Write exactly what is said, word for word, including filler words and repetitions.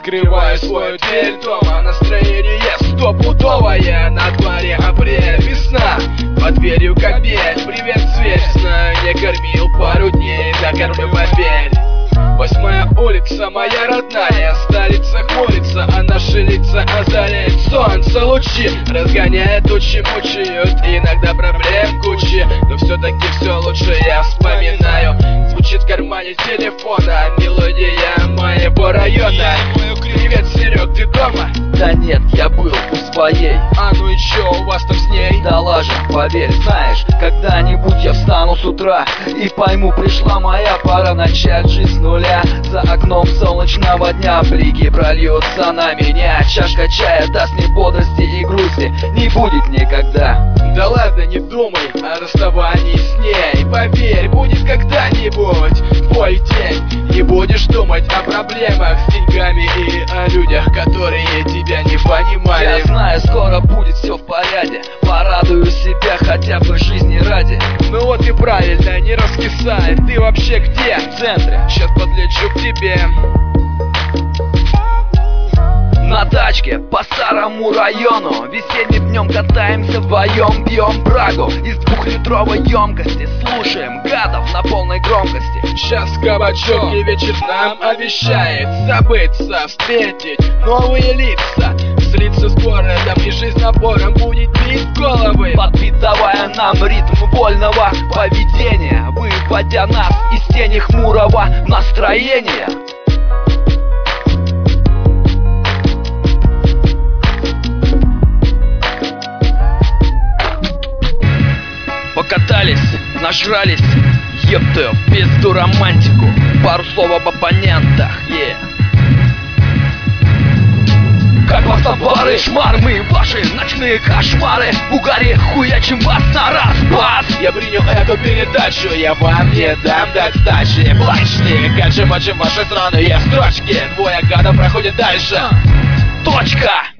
Открываю свою дверь дома, настроение стопудовое. На дворе апрель, весна, под дверью капель. Привет, зверь, знаю, не кормил пару дней, накормлю, поверь. Восьмая улица, моя родная, столица хмурится, а наши лица озаряет солнце лучи. Разгоняет тучи, мучают, иногда проблем кучи, но все-таки все лучше я вспоминаю. Звучит в кармане телефона мелодия моего района. Привет, Серег, ты дома? Да нет, я был у своей. А ну и чё у вас там с ней? Да ладно, поверь, знаешь, когда-нибудь я встану с утра и пойму, пришла моя пора начать жизнь с нуля. За окном солнечного дня блики прольются на меня. Чашка чая даст мне бодрости и грусти не будет никогда. Да ладно, не думай о расставании с ней. Поверь, будет когда-нибудь твой день. Не будешь думать о проблемах с деньгами и о людях, которые тебя не понимали. Я знаю, скоро будет все в порядке. Порадую себя хотя бы жизни ради. Ну вот и правильно, не раскисай. Ты вообще где? В центре. Сейчас подлечу к тебе. На тачке по старому району весенним днем катаемся вдвоем, пьем брагу из двухлитровой емкости, слушаем гадов на полной громкости. Сейчас кабачок и вечер нам обещает забыться, встретить новые лица, слиться с городом, и жизнь напором будет бить головы, подпитывая нам ритм вольного поведения, выводя нас из тени хмурого настроения. Покатались, нажрались, епты, в пизду романтику. Пару слов об оппонентах, yeah. Как вас товары, шмар, мы ваши ночные кошмары. В угаре хуячим вас на раз-бас. Я принял эту передачу, я вам не дам дать сдачи. Плачни, качем-мачем ваши сраные строчки. Двое гадов проходит дальше. Точка.